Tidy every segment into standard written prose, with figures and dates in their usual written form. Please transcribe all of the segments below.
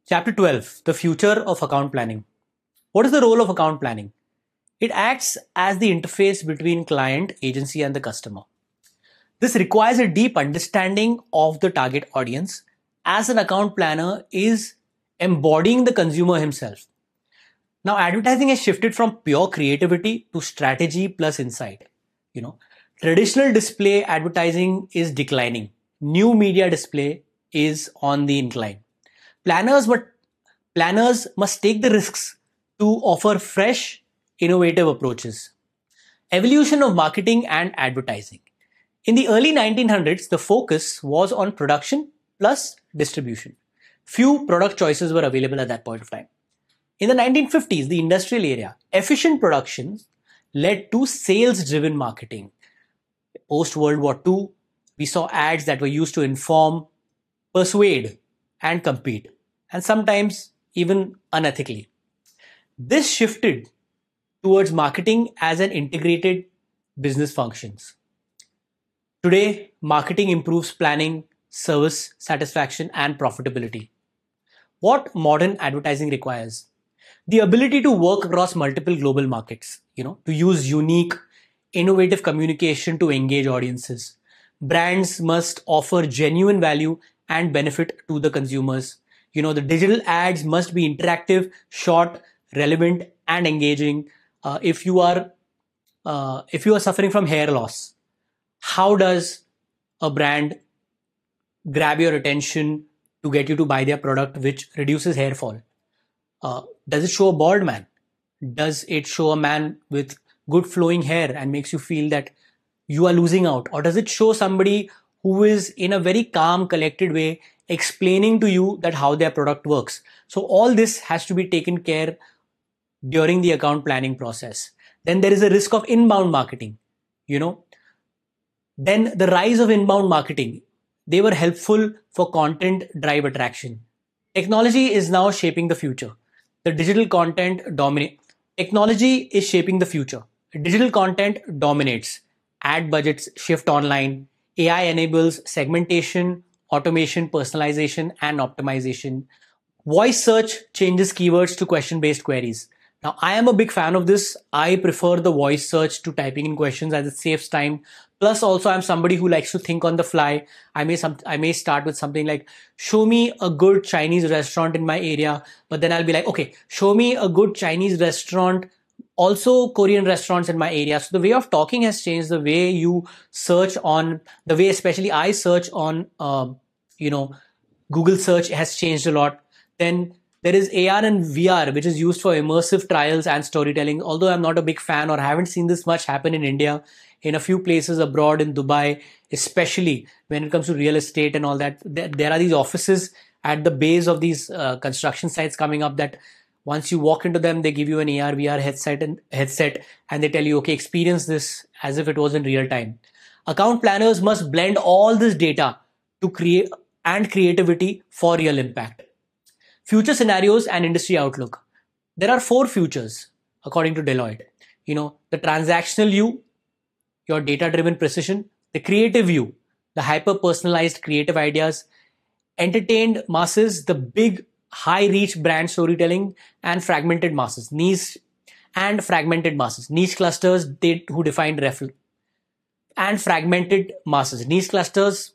Chapter 12, The Future of Account Planning. What is the role of account planning? It acts as the interface between client, agency, and the customer. This requires a deep understanding of the target audience, as an account planner is embodying the consumer himself. Now, advertising has shifted from pure creativity to strategy plus insight. You know, Traditional display advertising is declining. New media display is on the incline. Planners, but planners must take the risks to offer fresh, innovative approaches. Evolution of marketing and advertising. In the early 1900s, the focus was on production plus distribution. Few product choices were available at that point of time. In the 1950s, the industrial area, efficient production led to sales driven marketing. Post World War II, we saw ads that were used to inform, persuade, and compete, and sometimes even unethically. This shifted towards marketing as an integrated business functions. Today, marketing improves planning, service satisfaction, and profitability. What modern advertising requires? The ability to work across multiple global markets, to use unique, innovative communication to engage audiences. Brands must offer genuine value and benefit to the consumers. The digital ads must be interactive, short, relevant, and engaging. If you are suffering from hair loss, how does a brand grab your attention to get you to buy their product, which reduces hair fall? Does it show a bald man? Does it show a man with good flowing hair and makes you feel that you are losing out? Or does it show somebody who is in a very calm, collected way explaining to you that how their product works? So all this has to be taken care during the account planning process. Then there is a risk of inbound marketing. Then the rise of inbound marketing. They were helpful for content drive attraction. Technology is now shaping the future. The digital content dominate. Technology is shaping the future. Digital content dominates. Ad budgets shift online. AI enables segmentation, automation, personalization, and optimization. Voice search changes keywords to question-based queries. Now, I am a big fan of this. I prefer the voice search to typing in questions as it saves time. Plus, also, I'm somebody who likes to think on the fly. I may start with something like, show me a good Chinese restaurant in my area. But then I'll be like, okay, show me a good Chinese restaurant, also Korean restaurants in my area. So the way of talking has changed. The way you search on, the way especially I search on, Google search has changed a lot. Then there is AR and VR, which is used for immersive trials and storytelling. Although I'm not a big fan or haven't seen this much happen in India, in a few places abroad, in Dubai, especially when it comes to real estate and all that, there are these offices at the base of these construction sites coming up that once you walk into them, they give you an AR, VR headset and they tell you, okay, experience this as if it was in real time. Account planners must blend all this data to create and creativity for real impact. Future scenarios and industry outlook. There are 4 futures, according to Deloitte. The transactional view, your data-driven precision, the creative view, the hyper-personalized creative ideas, entertained masses, the big, high-reach brand storytelling, and fragmented masses, niche clusters who define reference, and fragmented masses, niche clusters,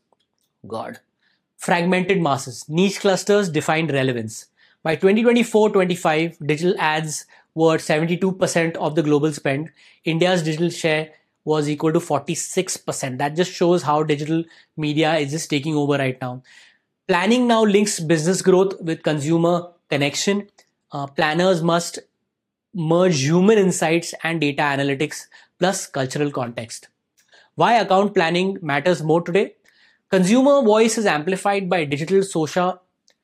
fragmented masses, niche clusters defined relevance. By 2024-25, digital ads were 72% of the global spend. India's digital share was equal to 46%. That just shows how digital media is just taking over right now. Planning now links business growth with consumer connection. Planners must merge human insights and data analytics plus cultural context. Why account planning matters more today? Consumer voice is amplified by digital, social,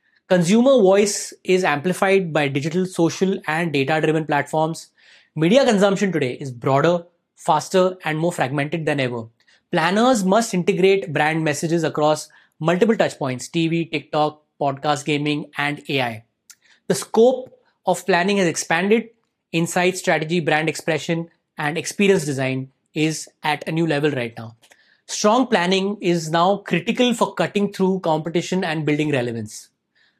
and data-driven platforms. Media consumption today is broader, faster, and more fragmented than ever. Planners must integrate brand messages across multiple touchpoints: TV, TikTok, podcast, gaming, and AI. The scope of planning has expanded. Insight, strategy, brand expression, and experience design is at a new level right now. Strong planning is now critical for cutting through competition and building relevance.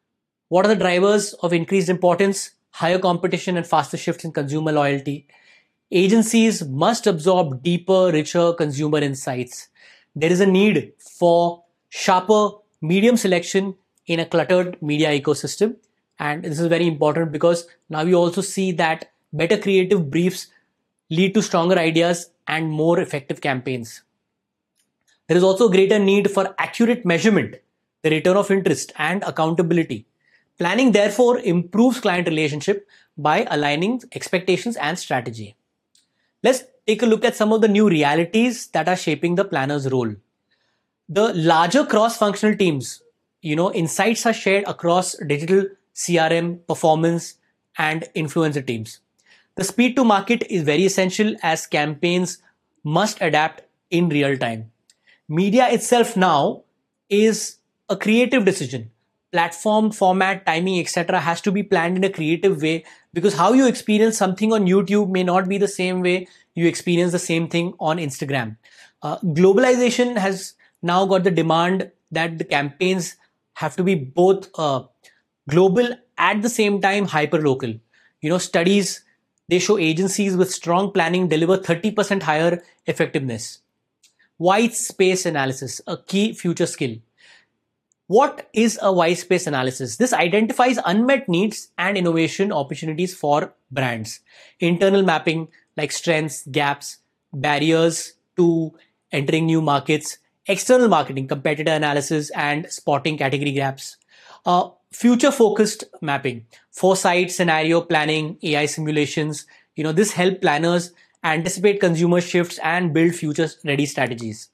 What are the drivers of increased importance? Higher competition and faster shifts in consumer loyalty. Agencies must absorb deeper, richer consumer insights. There is a need for sharper medium selection in a cluttered media ecosystem. And this is very important because now you also see that better creative briefs lead to stronger ideas and more effective campaigns. There is also a greater need for accurate measurement, the return of interest, and accountability. Planning, therefore, improves client relationship by aligning expectations and strategy. Let's take a look at some of the new realities that are shaping the planner's role. The larger cross-functional teams, insights are shared across digital, CRM, performance, and influencer teams. The speed to market is very essential as campaigns must adapt in real time. Media itself now is a creative decision. Platform, format, timing, etc. has to be planned in a creative way, because how you experience something on YouTube may not be the same way you experience the same thing on Instagram. Globalization has now got the demand that the campaigns have to be both global at the same time hyper-local. Studies, they show agencies with strong planning deliver 30% higher effectiveness. White space analysis, a key future skill. What is a white space analysis? This identifies unmet needs and innovation opportunities for brands. Internal mapping like strengths, gaps, barriers to entering new markets. External marketing, competitor analysis, and spotting category gaps. Future focused mapping, foresight, scenario planning, AI simulations. This help planners anticipate consumer shifts and build future ready strategies.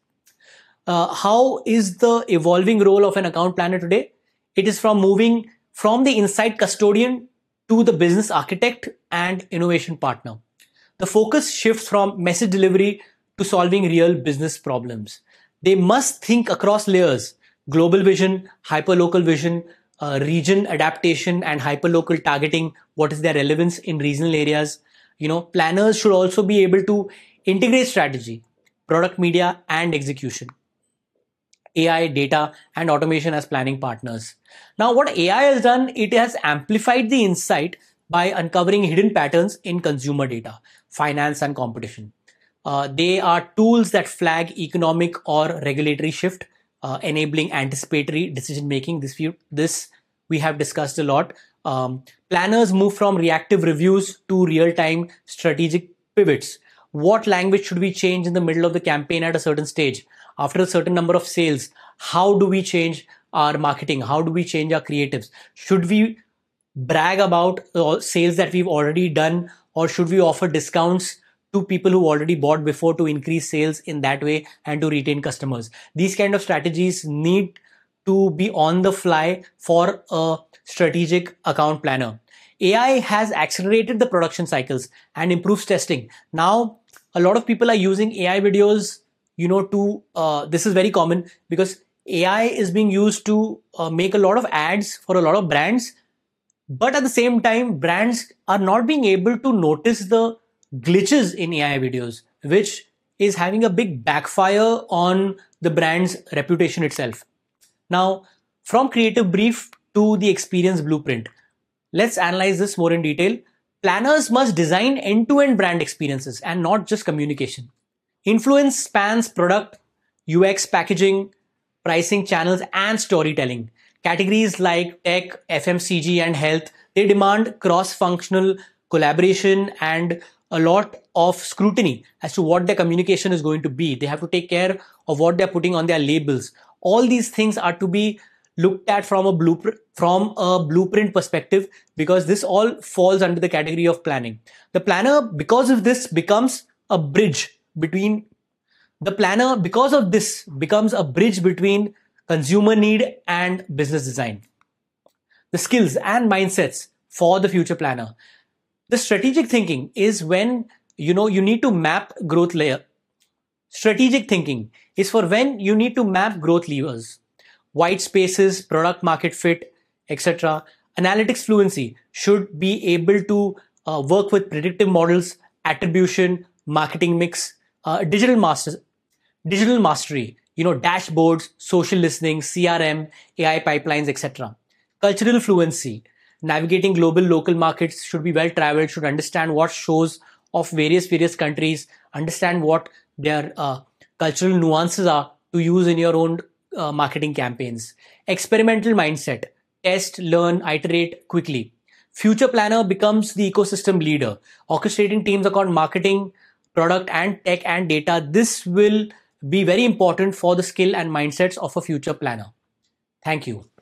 How is the evolving role of an account planner today? It is from moving from the insight custodian to the business architect and innovation partner. The focus shifts from message delivery to solving real business problems. They must think across layers: global vision, hyperlocal vision, region adaptation, and hyperlocal targeting. What is their relevance in regional areas? Planners should also be able to integrate strategy, product, media, and execution. AI, data, and automation as planning partners. Now, what AI has done, it has amplified the insight by uncovering hidden patterns in consumer data, finance, and competition. They are tools that flag economic or regulatory shift, enabling anticipatory decision making. This we have discussed a lot. Planners move from reactive reviews to real-time strategic pivots. What language should we change in the middle of the campaign at a certain stage? After a certain number of sales, how do we change our marketing? How do we change our creatives? Should we brag about sales that we've already done, or should we offer discounts to people who already bought before to increase sales in that way and to retain customers? These kind of strategies need to be on the fly for a strategic account planner. AI has accelerated the production cycles and improves testing. Now, a lot of people are using AI videos, this is very common because AI is being used to make a lot of ads for a lot of brands. But at the same time, brands are not being able to notice the glitches in AI videos, which is having a big backfire on the brand's reputation itself. Now, from creative brief to the experience blueprint, let's analyze this more in detail. Planners must design end-to-end brand experiences and not just communication. Influence spans product, UX, packaging, pricing, channels, and storytelling. Categories like tech, FMCG, and health, they demand cross-functional collaboration and a lot of scrutiny as to what their communication is going to be. They have to take care of what they're putting on their labels. All these things are to be looked at from a blueprint perspective, because this all falls under the category of planning. The planner, because of this, becomes a bridge between consumer need and business design. The skills and mindsets for the future planner. The strategic thinking is when you need to map growth layer. Strategic thinking is for when you need to map growth levers, white spaces, product market fit, etc. Analytics fluency should be able to work with predictive models, attribution, marketing mix, digital mastery, dashboards, social listening, CRM, AI pipelines, etc. Cultural fluency. Navigating global local markets, should be well traveled, should understand what shows of various countries, understand what their cultural nuances are to use in your own marketing campaigns. Experimental mindset. Test, learn, iterate quickly. Future planner becomes the ecosystem leader, orchestrating teams across marketing, product and tech and data. This will be very important for the skill and mindsets of a future planner. Thank you.